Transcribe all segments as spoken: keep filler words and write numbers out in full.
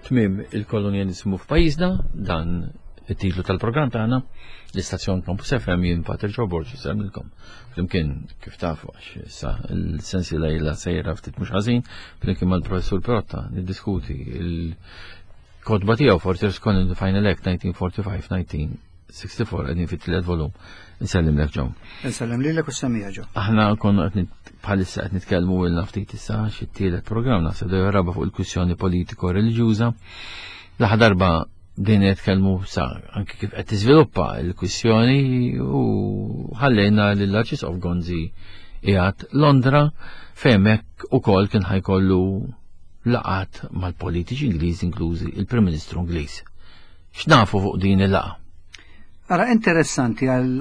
tmiem il-kolonjalizmu f'pajjiżna, dan it-titlu tal-programm tagħna, l-istazzjon Campus F M jien Pater Joe Borges għamilkom. Flimkien kif tafu għax issa il-sensi lejla sejra ftit mhux ħażin, flimkien mal-professur Perotta niddiskuti il-kodba tiegħu forty years Colin Final Act nineteen forty-five nineteen sixty-four qegħdin fit-tielet volum. Insellim lek ġew. Insellim lilek u semmija ġew. Aħna konna qed bħalissa qed nitkellmu ilna ftit issa xit-tielet programm naħseb dew raba fuq il-kwistjoni politiko-reliġjuża. L-aħħar darba din jitkellmu sa anke kif qed tiżviluppa l-kwistjoni u ħallejna lill-Arċisqof Gonzi qiegħed Londra fejn hekk ukoll kien ħajkollu laqat mal-politiċi Ingliżi inklużi il-Prim Ministru Ingliż. X'nafu fuq din il-laqa? Ara interessanti għal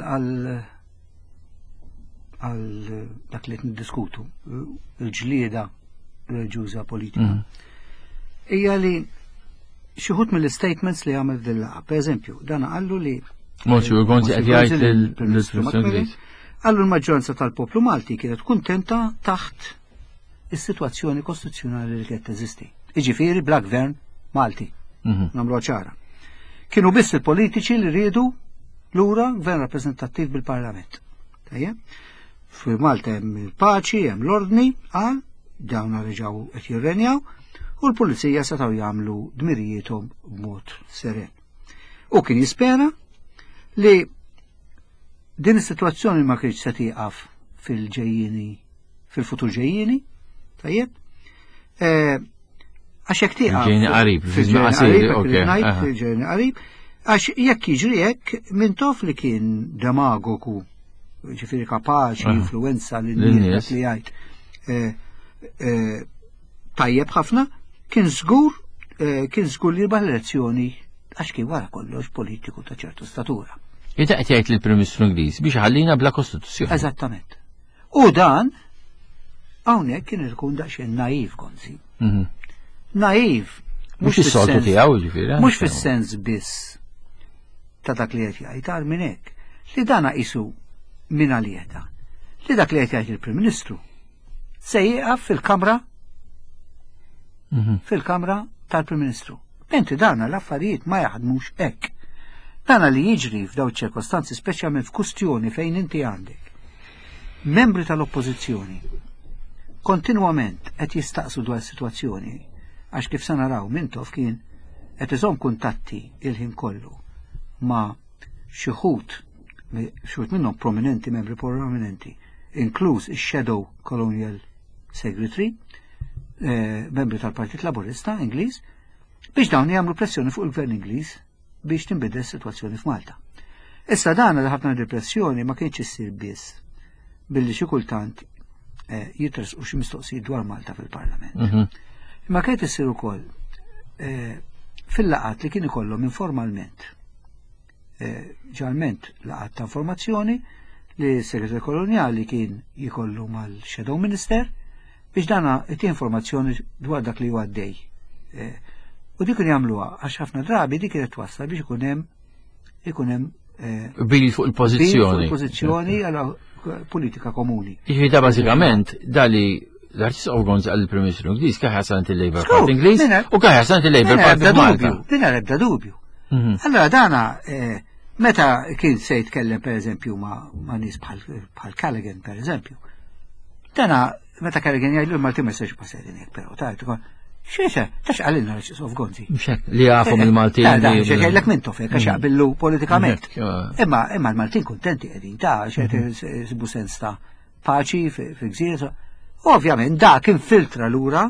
għal dak li niddiskutu il-ġlieda reliġjuża politika. Hija li xi wħud mill-statements li għamel dil-laqa. Per eżempju, dan qallu li Monsignor Gonzi qed jgħid lill-Ministru Ingliż. Qallu l-maġġoranza tal-poplu Malti kienet kuntenta taħt is-sitwazzjoni kostituzzjonali li kienet teżisti. Jiġifieri bla gvern Malti. Nagħmluha ċara. Kienu biss il-politiċi li riedu lura gvern rappreżentattiv bil-Parlament. Tajjeb? Fil-Malta hemm il-paċi, hemm l-ordni, għal dawn reġgħu qed jirrenjaw u l-pulizija setgħu jagħmlu dmirijietom b'mod seren. U kien jispera li din is-sitwazzjoni ma kienx se tieqaf fil-ġejjieni fil-futur ġejjieni, tajjeb? Għax jekk tieqaf ġejjieni qarib, fil-ġejjieni qarib, għax jekk jiġri hekk minn tof li kien demagogu, ġifieri kapaċi, influenza lin-nies li jgħid tajjeb ħafna, kien żgur kien żgur li jirbaħ l-elezzjoni għax kien wara kollox politiku ta' ċertu statura. Ida qed jgħid lill-Prim Ministru Ingliż biex ħallina bla Kostituzzjoni. Eżattament. U dan hawnhekk kien ikun daqsxejn naiv Gonzi. Naiv mhux is-soltu tiegħu ġifieri. Mhux fis-sens biss ta' dak li qed jgħid għal minn hekk li dana qisu min għalieta. Li dak li qed jgħid il-Prim Ministru se jieqaf fil-Kamra fil-Kamra tal-Prim Ministru. Menti dana l-affarijiet ma jaħdmux hekk. Dana li jiġri f'daw ċirkostanzi speċjalment f'kustjoni fejn inti għandek membri tal-oppożizzjoni kontinwament qed jistaqsu dwar is-sitwazzjoni għax kif se naraw Mintoff kien qed iżomm kuntatti il-ħin kollu ma' xi wħud xi wħud minnhom prominenti, membri prominenti, inkluż ix-Shadow Colonial Secretary, membri tal-Partit Laburista Ingliż, biex dawn jagħmlu pressjoni fuq il-Gvern Ingliż biex tinbidel is-sitwazzjoni f'Malta. Issa dan li ħafna depressjoni ma kienx issir biss billi xi kultant jitresqu xi mistoqsijiet dwar Malta fil-Parlament. Imma kienet issir ukoll fil-laqat li kien ikollhom informalment ġalment laqat ta' informazzjoni li s-Segretarju Kolonjali kien jikollu mal-Shadow Minister biex dana it informazzjoni dwar dak li huwa għaddej. U dik kien jagħmluha għax ħafna drabi dik kienet twassal biex ikun hemm ikun hemm bil fuq il-pożizzjoni. il-pożizzjoni għal politika komuni. Jiġifieri da bażikament dali l-Arċisqof Gonzi għall Prim Ministru Ingliż kien ħasanti il-Labour Party Ingliż u kien ħasanti il-Labour Party Malta. Din ebda dubju. Allora dana meta kien se jitkellem pereżempju ma' nies bħal Callaghan pereżempju. Dana meta Callaghan jgħidlu l-Malti ma jistax passerin hekk però tajt ukoll. X'iexa, tax għalilna l-Arċisqof Gonzi. Li jafu mill-Maltin. Xi jgħidlek Mintoff hekk għax jaqbillu politikament. Imma imma l-Maltin kuntenti qegħdin ta' xi sibu sens ta' paċi fi-gżira. Ovvjament dak infiltra lura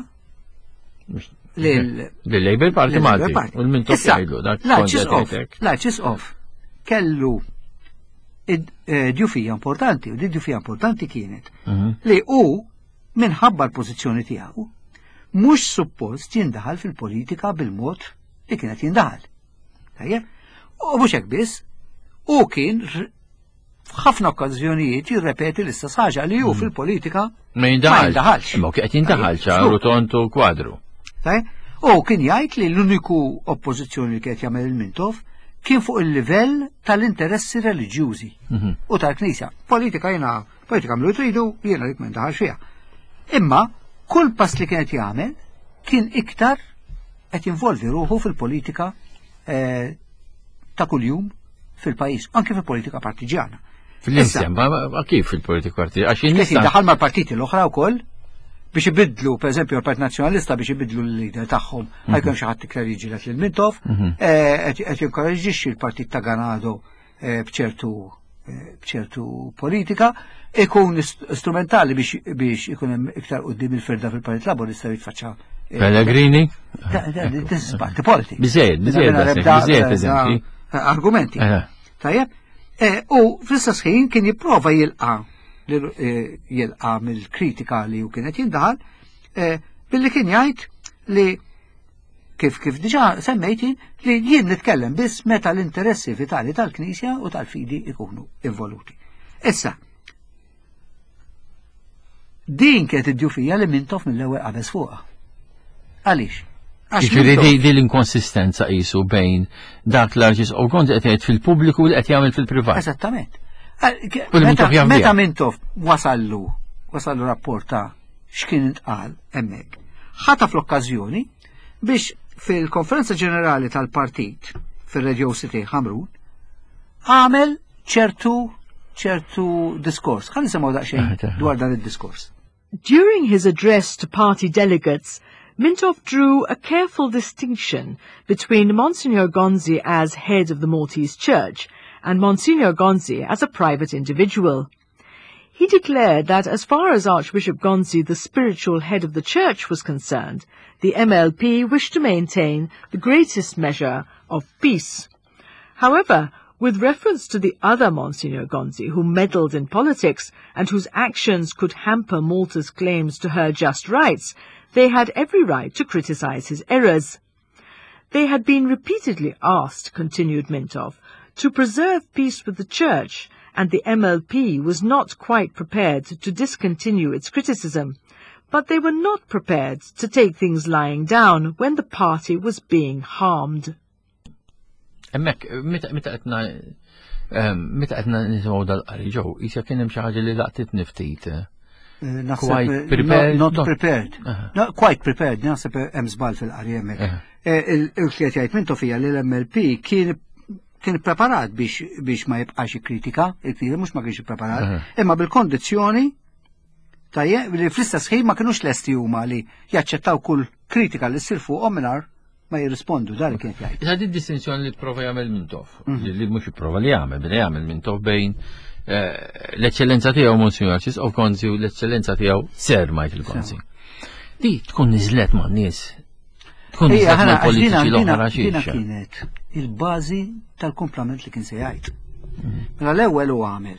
lill-Labour Party Malti. U l-Mintoff jgħidlu dak l-Arċisqof kellu djufija importanti, u di djufija importanti kienet li u minħabba l-pożizzjoni tiegħu mhux suppost jindaħal fil-politika bil-mod li kienet jindaħal. Tajjeb? U mhux hekk biss, u kien f'ħafna okkażjonijiet jirrepeti l-istess ħaġa li hu fil-politika ma jindaħalx. Ma qed jindaħal ċaru tontu kwadru. U kien jgħid li l-uniku oppożizzjoni li kienet jagħmel il-Mintoff kien fuq il-livell tal-interessi reliġjużi u tal-Knisja. Politika jiena politika mlu tridu jiena dik ma jindaħalx fiha. Imma kull pass li kienet jagħmel kien iktar qed jinvolvi ruħu fil-politika ta' kuljum fil-pajjiż, anke fil-politika partiġjana. Fil-insem, ma kif fil-politika partiġjana? Għax jista' daħal mal-partiti l-oħra wkoll biex ibidlu, per eżempju, l-Partit Nazzjonalista biex ibidlu l-lider tagħhom, ħajkun xi ħadd iktar jiġilet lil Mintov, qed jinkoraġġixxi l-Partit ta' Ganado b'ċertu b'ċertu politika, ikun strumentali biex ikun hemm iktar quddiem il-firda fil-Partit Laburista jitfaċċa. Pellegrini? This is party politics. Biżejjed, biżejjed, biżejjed eżempji. Argumenti. Tajjeb? U fl-istess ħin kien jipprova jilqa' jilqa' mill-kritika li u kienet jindaħal billi kien jgħid li kif kif diġà semmejti li jien nitkellem biss meta l-interessi vitali tal-Knisja u tal-fidi ikunu involuti. Issa, din kienet id-djufija li Mintov mill-ewwel qabeż fuqha. Għaliex? Ġifieri di l-inkonsistenza qisu bejn dak l-Arċisqof Gonzi qed jgħid fil-pubbliku u li qed jagħmel fil-privat. Eżattament. Meta Mintov wasallu, wasallu rapporta x'kien intqal hemmhekk. Ħata fl-okkażjoni biex fil-konferenza ġenerali tal-partit fil-Radio City Ħamrun għamel ċertu ċertu diskors. Ħalli nisimgħu daqsxejn dwar dan id-diskors. During his address to party delegates, Mintov drew a careful distinction between Monsignor Gonzi as head of the Maltese Church and Monsignor Gonzi as a private individual. He declared that as far as Archbishop Gonzi, the spiritual head of the church, was concerned, the M L P wished to maintain the greatest measure of peace. However, with reference to the other Monsignor Gonzi, who meddled in politics and whose actions could hamper Malta's claims to her just rights, they had every right to criticize his errors. They had been repeatedly asked, continued Mintov, to preserve peace with the church, and the M L P was not quite prepared to discontinue its criticism, but they were not prepared to take things lying down when the party was being harmed. Emmek, meta qedna meta qedna nisimgħu dal-qari ġew, isha kien hemm xi ħaġa li laqtitni ftit. Quite prepared. Not, not prepared. Uh-huh. No, quite prepared. Naħseb hemm żball fil-qari hemmhekk. Il-kliet jgħid Mintov hija li l-M L P kien kien preparat biex biex ma jibqax ikkritika, il-ktir mhux ma kienx preparat, imma bil-kondizzjoni tajjeb li fl-istess ħin ma kinux lesti huma li jaċċettaw kull kritika li ssir fuqhom mingħajr ma jirrispondu dar kien jgħid. Issa di distinzjoni li prova jagħmel Mintov, li mhux jipprova li jagħmel, bida jagħmel Mintov bejn l-eċċellenza tiegħu Monsignor Arċisqof Gonzi u l-eċċellenza tiegħu Sir Michael Gonzi. Di tkun niżlet ma' nies. Tkun niżlet ma' politiċi l-oħra xi. Kienet il-bażi tal-kumplament li kien se jgħid. Mela l-ewwel u għamel.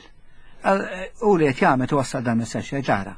U li qed jagħmel iwassal dan messaġġ jgħid ara.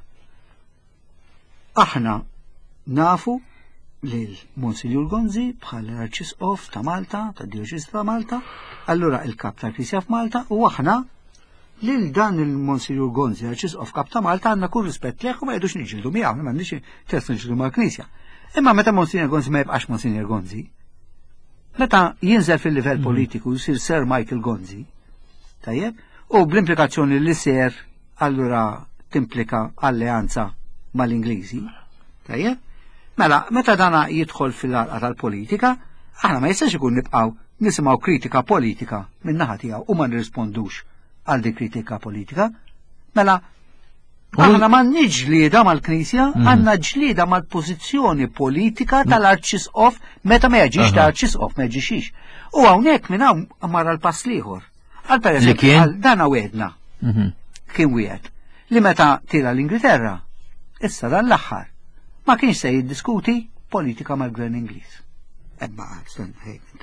Aħna nafu lil Monsignor Gonzi bħal Arċisqof ta' Malta, ta' Dioċis ta' Malta, allura il-kap tal-Knisja f'Malta u aħna lil dan il-Monsignor Gonzi Arċisqof kap ta' Malta għandna kull rispett leh u ma jgħidux niġġieldu miegħu, m'għandniex test niġġieldu mal-Knisja. Imma meta Monsignor Gonzi ma jibqax Monsignor Gonzi, meta jinżel fil-livell politiku jsir Sir Michael Gonzi, tajjeb, u bl-implikazzjoni li ser allura timplika alleanza mal-Ingliżi, tajjeb, mela meta dana jidħol fil-għalqa tal-politika, aħna ma jistax ikun nibqgħu nisimgħu kritika politika minn naħa tiegħu u ma nirrispondux għal dik kritika politika, mela aħna m'għandniex ġlieda mal-Knisja, għandna ġlieda mal-pożizzjoni politika tal-Arċisqof meta ma jaġix ta' Arċisqof ma jaġixix. U hawnhekk minn hawn marra l-pass ieħor. Għal pereżempju għal dana wedna kien wieħed li meta tira l-Ingilterra issa dan l-aħħar ma kienx se jiddiskuti politika mal-Gvern Ingliż. Ebba għal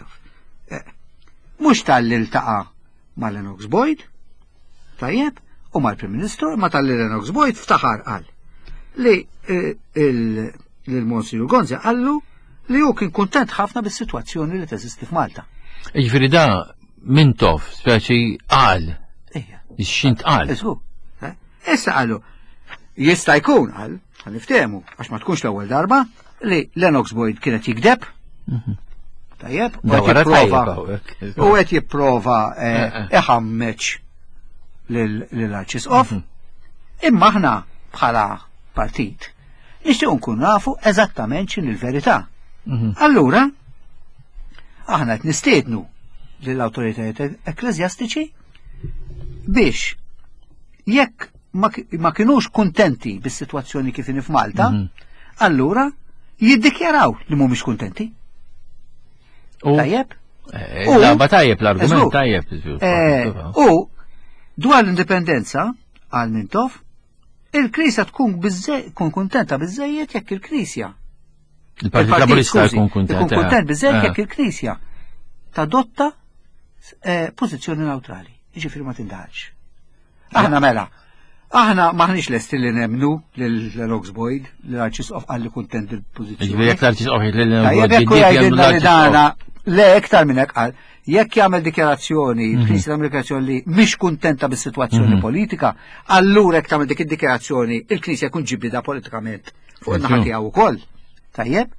mhux tal-iltaqa' mal-Lennox Boyd, tajjeb, u mal-Prim Ministru, ma tal-Lennox Boyd ftaħar qal li l-Monsignor Gonzi qallu li hu kien kuntent ħafna bis-sitwazzjoni li teżisti f'Malta. Jiġifieri da Mintov speċi qal. Ix-xint qal. Issa qalu jista' jkun qal, ħaniftehmu għax ma tkunx l-ewwel darba li Lennox Boyd kienet jikdeb. Tajjeb, u qed jipprova iħammeċ lill-Arċisqof. Imma aħna bħala partit nixtiequ nkun nafu eżattament x'in il-verità. Allura, aħna qed nistiednu lill-awtoritajiet ekklesjastiċi biex jekk ma kinux kuntenti bis-sitwazzjoni kif inhi f'Malta, allura jiddikjaraw li mhumiex kuntenti. Tajjeb? Laba tajjeb, l-argument tajjeb. U dwar l-indipendenza għal Mintoff, il-Knisja tkun tkun kuntenta biżejjed jekk il-Knisja. Il-Partit Laburista jkun kuntent. Jkun kuntent biżejjed jekk il-Knisja tadotta pożizzjoni neutrali. Jiġifieri ma tindaħalx. Aħna mela, aħna maħniex lesti li nemnu l-Rox Boyd, l-Arċisqof għalli kuntent il-pożizzjoni. Ġifieri jekk l-Arċisqof jgħidilna jekk jgħidilna li dana le iktar minn hekk qal, jekk jagħmel dikjarazzjoni l-Knisja l-Amerikazzjoni li mhix kuntenta bis-sitwazzjoni politika, allura jekk tagħmel dik id-dikjarazzjoni il-Knisja jkun ġibida politikament fuq in-naħa tiegħu wkoll. Tajjeb,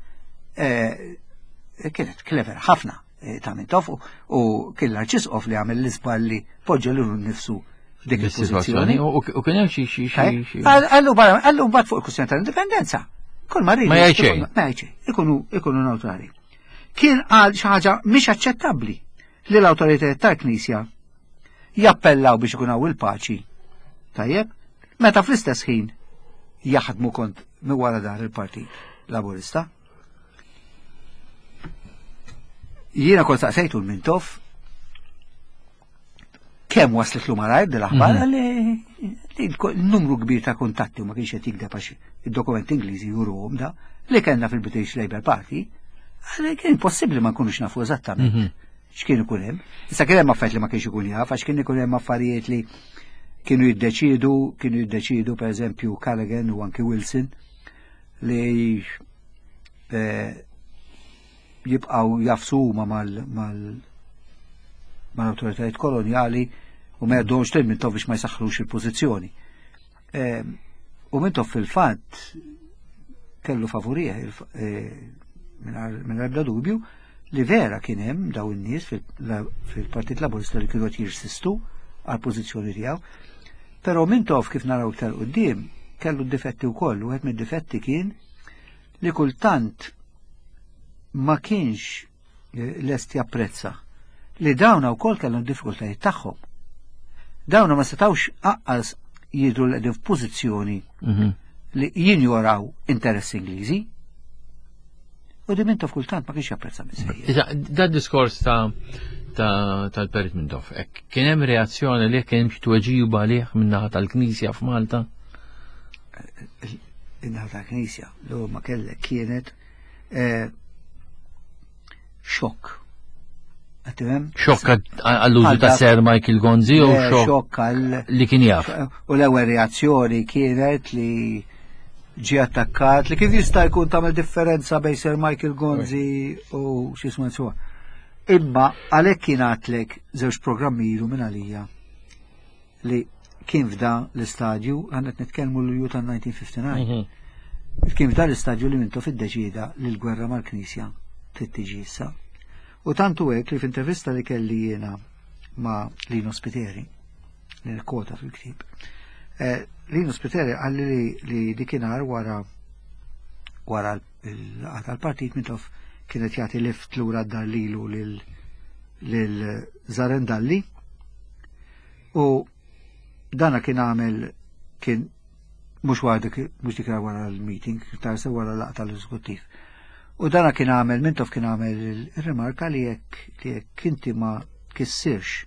kienet clever ħafna ta' Mintoff u kien l-Arċisqof li għamel l-iżballi poġġa lil nnifsu dik il-pożizzjoni. U kien hemm xi xi xi. Għallu mbagħad fuq il-kwistjoni tal-indipendenza. Kull ma rridu. Ma jgħid xejn. Ma jgħid xejn. Ikunu ikunu neutrali. Kien għal xi ħaġa mhix aċċettabbli li l-awtoritajiet tal-Knisja jappellaw biex ikun hawn il-paċi. Tajjeb? Meta fl-istess ħin jaħdmu kont mi wara dar il-Partit Laburista. Jiena kont saqsejtu l-Mintoff kemm waslet lu marajt dil-aħbar li n-numru kbir ta' kuntatti u ma kienx qed jikdeb għax id-dokumenti Ingliżi juruhom da li kellna fil-British Labour Party, għalli kien possibbli ma nkunux nafu eżattament x'kien ikun hemm. Issa kien hemm affarijiet li ma kienx ikun jaf għax kien ikun hemm affarijiet li kienu jiddeċidu, kienu jiddeċidu pereżempju Callaghan u anki Wilson li jibqgħu jafsu huma mal-awtoritajiet kolonjali u ma jgħaddhomx lil Mintoff biex ma jsaħħrux il-pożizzjoni. U Mintoff fil-fatt kellu favorih minn ebda dubju li vera kien hemm daw in-nies fil-Partit Laburista li kienu qed jirsistu għall pożizzjoni tiegħu, però Mintoff kif naraw iktar quddiem kellu d-difetti wkoll u wieħed mid-difetti kien li kultant ma kienx lest japprezza li dawna wkoll kellhom diffikultajiet tagħhom. Dawna ma setawx aqqas jidru l qegħdin f'pożizzjoni li jinjoraw interess Ingliżi u di Mintoff kultant ma kienx japprezza biżejjed. Da diskors ta' tal-Perit Mintoff, kien hemm reazzjoni li kien hemm xi tweġiba għalih min-naħa tal-Knisja f'Malta? In-naħa tal-Knisja l ma kellek kienet xokk. Xokk għall-użu ta' Sir Michael Gonzi u xokk li kien jaf. U l-ewwel reazzjoni kienet li ġie attakkat li kif jista' jkun tagħmel differenza bejn Sir Michael Gonzi u x'isma' suwa. Imma għalhekk kien għatlek żewġ programmi ilu minn għalija li kien f'da l-istadju għandek nitkellmu l-Lulju tan-nineteen fifty-nine. Kien f'da l-istadju li Mintoff iddeċieda li l-gwerra mal-Knisja trid tiġi issa. U tantu hekk li f'intervista li kelli jiena ma' Lino Spiteri li l-kota fil-ktib. Lino Spiteri għalli li, li dikinar wara wara l-partit Mintoff kienet jagħti lift lura d-dallilu lil Zarendalli u dana kien għamel kien mhux wara mhux dikra wara l-meeting, tarsa wara l-laqta l-eżekuttiv. U dana kien għamel, Mintoff kien għamel il-remarka li jekk li jekk inti ma kissirx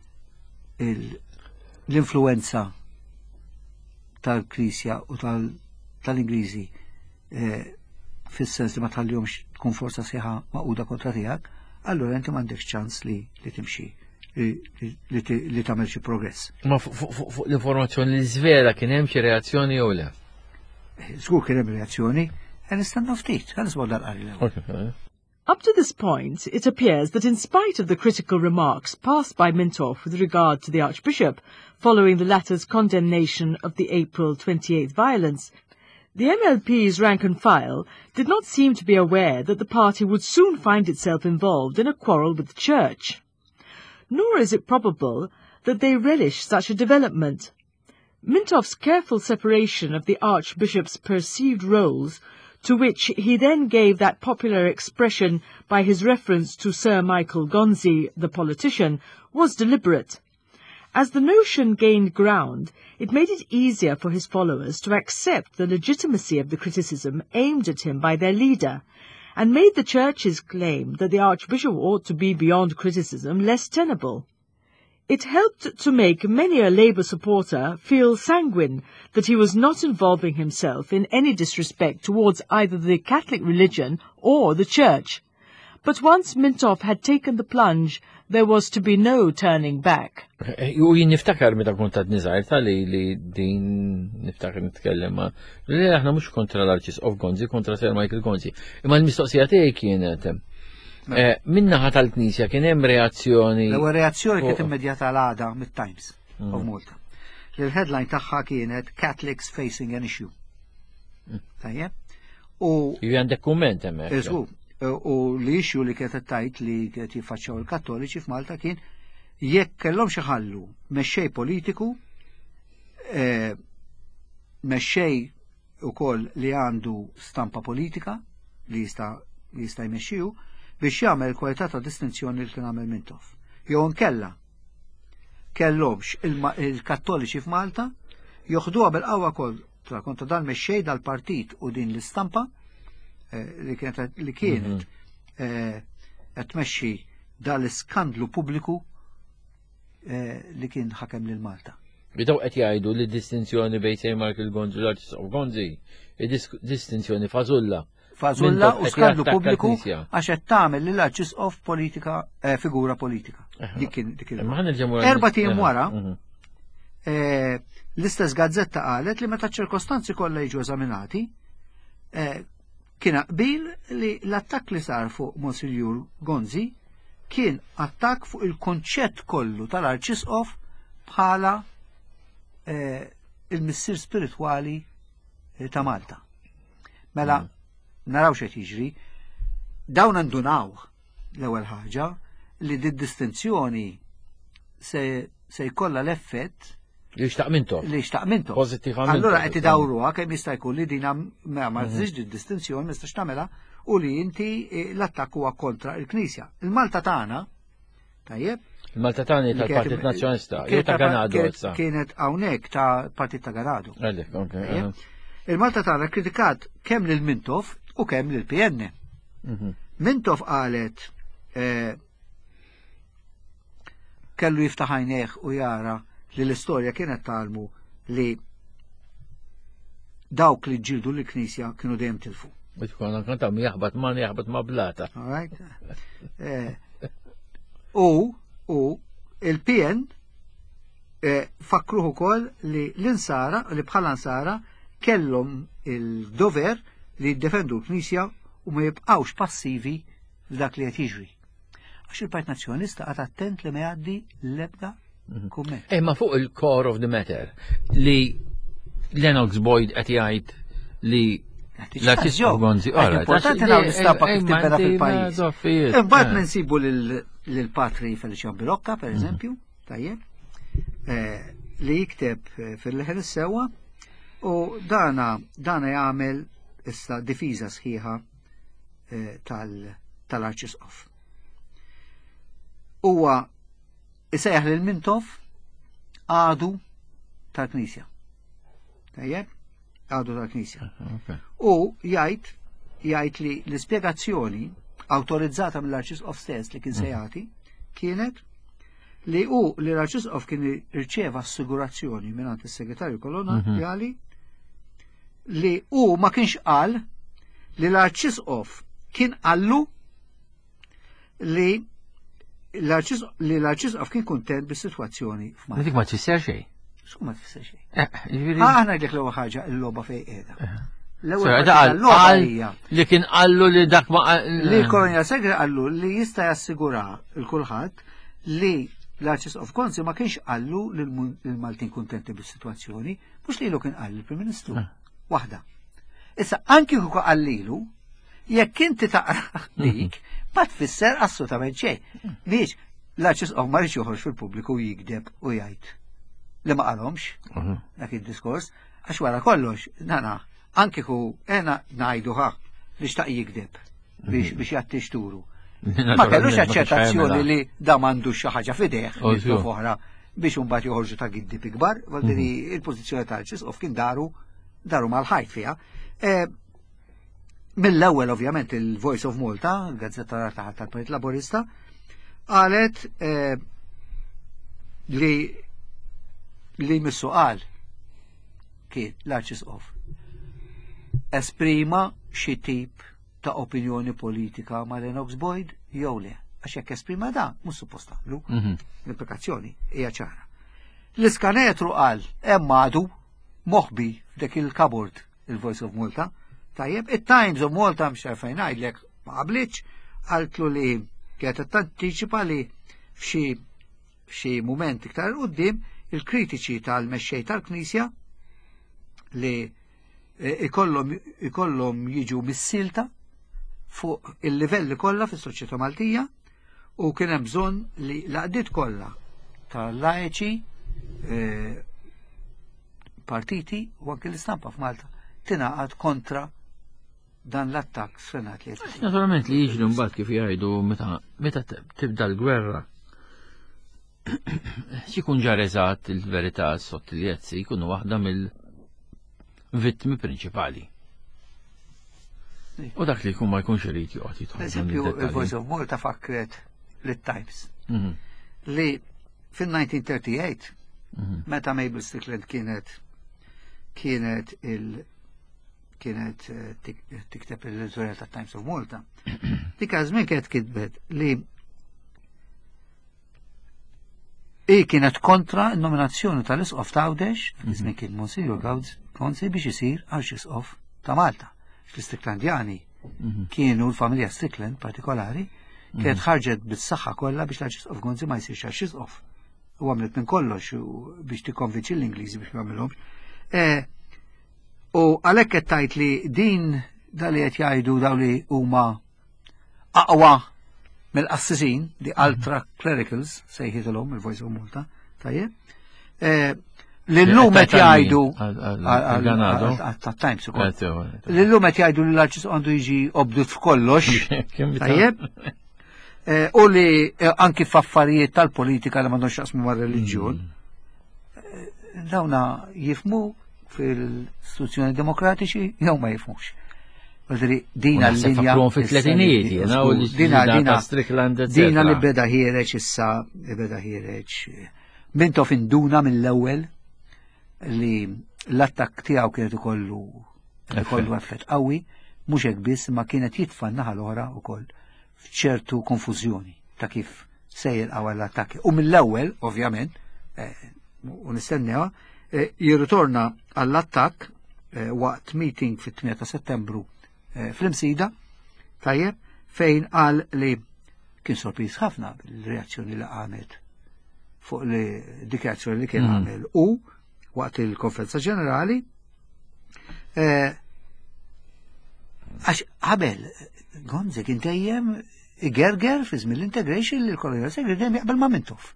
l-influenza tal-Knisja u tal-Ingliżi fis-sens li ma tħallihomx tkun forza sieħa maquda kontra tiegħek, allura inti m'għandekx ċans li li timxi li tagħmel xi progress. Ma fuq l-informazzjoni li żvera kien hemm xi reazzjoni jew le? Żgur kien hemm reazzjoni. Up to this point, it appears that in spite of the critical remarks passed by Mintoff with regard to the Archbishop following the latter's condemnation of the April twenty-eighth violence, the M L P's rank and file did not seem to be aware that the party would soon find itself involved in a quarrel with the Church. Nor is it probable that they relish such a development. Mintoff's careful separation of the Archbishop's perceived roles to which he then gave that popular expression by his reference to Sir Michael Gonzi, the politician, was deliberate. As the notion gained ground, it made it easier for his followers to accept the legitimacy of the criticism aimed at him by their leader, and made the Church's claim that the Archbishop ought to be beyond criticism less tenable. It helped to make many a Labour supporter feel sanguine that he was not involving himself in any disrespect towards either the Catholic religion or the Church. But once Mintoff had taken the plunge, there was to be no turning back. U jien niftakar meta kont qed niżgħar tali li din niftakar nitkellem ma' li aħna mhux kontra l-Arċisqof Gonzi, kontra Sir Michael Gonzi. Imma l-mistoqsija tiegħi kienet min-naħa tal-Knisja kien hemm reazzjoni. L-ewwel reazzjoni kienet immedjata għal-għada mit-Times of Malta. L-headline tagħha kienet Catholics facing an issue. Tajjeb? U għandek kumment hemmhekk. U l-issue li kienet tajt li kienet jiffaċċaw il-Kattoliċi f'Malta kien jekk kellhom xi ħallu mexxej politiku, mexxej ukoll li għandu stampa politika li jista' jista' jmexxiju biex jagħmel kwalità ta' distinzjoni li kien għamel Mintoff. Jew nkella kellhomx il-Kattoliċi f'Malta joħduha bil-qawwa kontra kontra dan mexxej dal-partit u din l-istampa li kienet li kienet qed tmexxi dal-iskandlu pubbliku li kien ħakem lil Malta. Bidaw qed jgħidu li d-distinzjoni bejn Sir Michael Gonzi u l-Arċisqof Gonzi distinzjoni fażulla. Fażulla u skandlu pubbliku għax qed tagħmel lil Arċisqof politika figura politika. Dik kien dik erba' tiem wara l-istess gazzetta qalet li meta ċirkostanzi kollha jiġu eżaminati kien qbil li l-attakk li sar fuq Monsignor Gonzi kien attakk fuq il-konċett kollu tal-Arċisqof bħala il-missier spiritwali ta' Malta. Mela, naraw x'qed jiġri, dawn ndunaw l-ewwel ħaġa li di distinzjoni se jkollha l-effett li xtaq Mintoff. Li xtaq Mintoff. Pożittivament. Allura qed idawruha kemm jista' jkun li din ma tżidx di-distinzjoni ma tistax tagħmelha u li inti l-attakk huwa kontra l-Knisja. Il-Malta tagħna tajjeb. Il-Malta tagħna tal-Partit Nazzjonista, jew ta' Ganado issa. Kienet hawnhekk ta' Partit ta' Ganado. Għalek, okay. Il-Malta tagħna kritikat kemm lil Mintoff u kemm lil P N. Mintoff qalet kellu jiftaħ għajnejh u jara li l-istorja kienet talmu li dawk li ġildu l-Knisja kienu dejjem tilfu. Biex konna konta mi jaħbat ma jaħbat ma blata. U u il-P N fakruħu kol li l-insara, li bħala insara kellhom il-dover li jiddefendu l-Knisja u ma jibqawx passivi f'dak li qed jiġri. Għax il-Partit Nazzjonista għad attent li ma jgħaddi l-ebda kumment. Eh, ma fuq il-core of the matter li Lennox Boyd qed jgħid li l-Arċisqof Gonzi importanti nagħmlu l-istampa kif tibeda fil-pajjiż. Imbagħad ninsibu lill-Patri Felician Bilocca, pereżempju, tajjeb, li jikteb fil-leħen is-sewwa u dana dana jagħmel issa difiża sħiħa tal-Arċisqof. Huwa isejjaħ lil Mintoff għadu tal-Knisja. Tajjeb? Għadu tal-Knisja. U jgħid jgħid li l-ispjegazzjoni awtorizzata mill-Arċisqof stess li kien se jagħti kienet li hu li l-Arċisqof kien irċeva assigurazzjoni mingħand is-Segretarju Koloniali li hu ma kienx qal li l-Arċisqof kien qallu li li l-Arċisqof kien kuntent bis-sitwazzjoni f'Malta. Dik ma tfisser xejn. X'ku ma tfisser xejn. Aħna dik l-ewwel ħaġa l-logħba fejn qiegħda. L-ewwel ħaġa hija li kien qallu li dak ma li l-Kolonja Segre qallu li jista' jassigura l kulħadd li l-Arċisqof Gonzi ma kienx qallu lill-Maltin kuntenti bis-sitwazzjoni, mhux lilu kien qal il-Prim Ministru. Waħda. Issa anki kieku qallilu jekk inti taqra dik ma tfisser assolutament xejn. Biex l-Arċisqof ma rridx joħroġ fil-pubbliku jikdeb u jgħid li ma qalhomx dak id-diskors għax wara kollox nana anke ku ena ngħidu ħa li xtaq jikdeb biex biex jagħti xturu. Ma kellux aċċettazzjoni li da m'għandux xi ħaġa f'idejh oħra biex imbagħad joħorġu ta' giddib ikbar, għaldiri il-pożizzjoni tal-Arċisqof kien daru daru mal-ħajt fiha. Mill-ewwel ovvjament il-Voice of Malta, il-gazzetta tal-Partit Laburista, qalet li li missu qal kien l-Arċisqof esprima xi tip ta' opinjoni politika ma' Lennox Boyd jew le, għax jekk esprima da mhux suppost tagħmlu. L-implikazzjoni hija ċara. L-iskanetru qal hemm għadu moħbi f'dek il-kabord il-Voice of Malta. Tajjeb, it-Times of Malta mhux għalfejn ngħidlek ma qablitx, qaltlu li kienet tantiċipa li f'xi f'xi mument iktar quddiem il-kritiċi tal-mexxej tal-Knisja li ikollhom jiġu mis-silta fuq il-livelli kollha fis-soċjetà Maltija u kien hemm bżonn li l-qdiet kollha tal-laiċi partiti u anke l-istampa f'Malta tingħaqad kontra dan l-attakk sfrenat li qed. Naturalment li jiġri mbagħad kif jgħidu meta meta tibda l-gwerra x'ikun ġar eżatt il-verità s-sottiljezzi jkunu waħda mill-vittmi prinċipali. U dak li jkun ma jkunx irid joqgħod jidħol. Eżempju, il-Voice of Malta fakkret lit-Times li fin-nineteen thirty-eight meta Mabel Strickland kienet kienet il kienet tikteb il-editorial ta' Times of Malta. Dik żmien kienet kitbet li i kienet kontra n-nominazzjoni tal-Isqof ta' Għawdex, żmien kien Monsignor Gonzi biex isir Arċisqof ta' Malta. Fl-Stricklandjani kienu l-familja Strickland partikolari kienet ħarġet bis-saħħa kollha biex l-Arċisqof Gonzi ma jsirx Arċisqof. U għamlet minn kollox biex tikkonvinċi l-Ingliżi biex jagħmilhom. U għalhekk qed tgħid li din dali qed jgħidu daw li huma aqwa mill-qassisin di ultra clericals sejħidulhom il-Voice of Malta, tajjeb. L-lum qed jgħidu tat-Times ukoll. L-lum qed jgħidu li l-Arċisqof għandu jiġi obdut f'kollox, tajjeb. U li anki f'affarijiet tal-politika li m'għandhomx jaqsmu mar-reliġjon. Dawna jifmu fil-istituzzjoni demokratiċi jew ma jifmux. Dina l-linja dina li beda ħireġ issa beda ħireġ mintu finduna mill-ewwel li l-attakk tiegħu kienet ikollu ikollu effett qawwi mhux hekk biss ma kienet jitfa' n-naħa l-oħra wkoll f'ċertu konfużjoni ta' kif sejjer qawwa l-attakki. U mill-ewwel ovvjament u nistenneha jirritorna għall-attakk waqt meeting fit-tmien ta' Settembru fl-Imsida, tajjeb, fejn qal li kien sorpriż ħafna bil-reazzjoni li għamet fuq li dikjarazzjoni li kien għamel u waqt il-konferenza ġenerali għax qabel Gonzi kien dejjem igerger fi żmien l-integration li l-Kolonjal Segri dejjem jaqbel ma' Mintoff.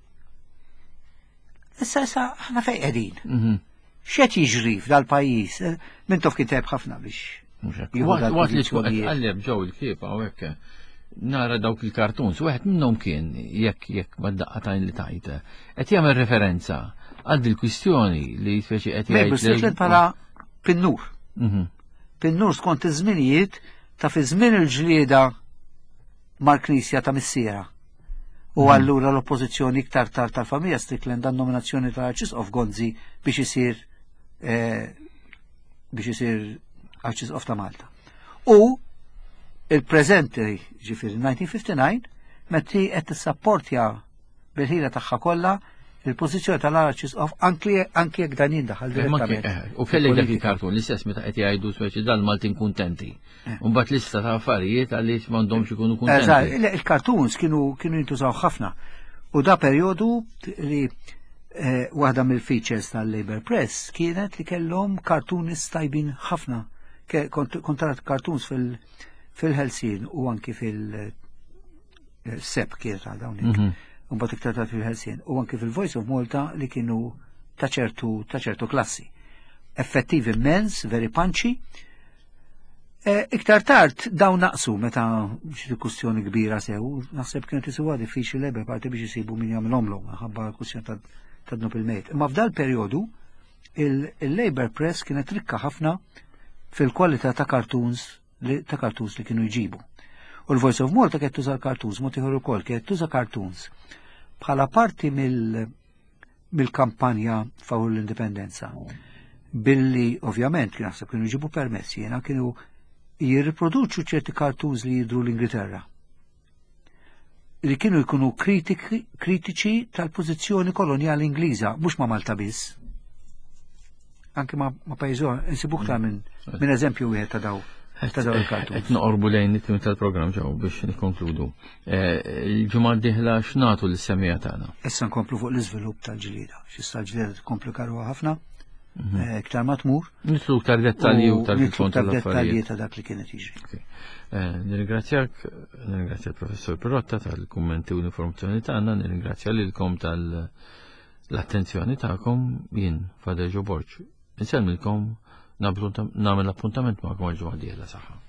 Issa issa ħna fejn qegħdin. X'qed jiġri f'dal-pajjiż? Mintoff kien tajb ħafna biex Waqt li tkun għalleb ġew il-kiepa u hekk nara dawk il-kartuns, wieħed minnhom kien jekk jekk ma daqqatajn li tajt qed jagħmel referenza għad il-kwistjoni li speċi qed jgħid bħala Pinnur. Pinnur skont iż-żminijiet ta' fi żmien il-ġlieda mal-Knisja ta' Missiera. U allura l-oppożizzjoni iktar tard tal-familja Strickland għan nominazzjoni tal-Arċisqof Gonzi biex isir biex isir Arċisqof ta' Malta. U il-preżenti ġifieri nineteen fifty-nine metti qed tissapportja bil-ħila tagħha kollha il-pożizzjoni tal-Arċisqof anke jekk dan jindaħal direttament. U kellek dak il-kartun l-istess meta qed jgħidu speċi dal-Maltin kuntenti. U mbagħad lista ta' affarijiet għaliex m'għandhomx ikunu kuntenti. Il-kartuns kienu kienu jintużaw ħafna. U da perjodu li waħda mill-features tal-Labour Press kienet li kellhom kartunis tajbin ħafna. Kontrat kartuns fil-Helsin u anki fil-Sep kienet għal dawnik. Unbat iktar fil-Helsin u anki fil-Voice of Malta li kienu ta' ċertu klassi. effettivi immens, very punchy. E, iktar tard dawn naqsu meta xi kustjoni kbira sew, naħseb kienet isibuha diffiċli Labour Party biex isibu min jagħmilhomlu ħabba kwistjoni ta' tadnu il-mejt. Imma f'dal perjodu il-Labour Press kienet rikka ħafna fil-kwalità ta' cartoons li ta' cartoons li kienu jġibu. U l-Voice of Malta kienet tuża cartoons, mod ieħor ukoll kienet tuża cartoons bħala parti mill-kampanja favur l-indipendenza. Billi ovvjament kien naħseb kienu jġibu permessi, jiena kienu jirriproduċu ċerti cartoons li jidru l-Ingilterra. Li kienu jkunu kritiċi tal-pożizzjoni koloniali Ingliża, mhux ma' Malta biss. Anke ma' pajjiżor, insibuk ta' minn min eżempju wieħed ta' daw ta' daw il-cartoons. Qed noqorbu lejn it-tim tal-programm ġew biex nikkonkludu. Il-ġimgħa d-dieħla x'nagħtu lis-semmija tagħna? Issa nkomplu fuq l-iżvilupp tal-ġlieda. X'issa l-ġlieda tkomplikaruha ħafna. Iktar ma tmur. Nitlu iktar dettalji u tal-fond tal-affarijiet ta' dak li kienet jiġri. Nirringrazzjak, nirringrazzja l-Professor Pirotta tal-kummenti u l-informazzjoni tagħna, nirringrazzja lilkom tal-attenzjoni tagħkom jien Fader Ġo Borġ. Insellmilkom nagħmel appuntament magħkom għal ġimgħa d-dieħla saħħa.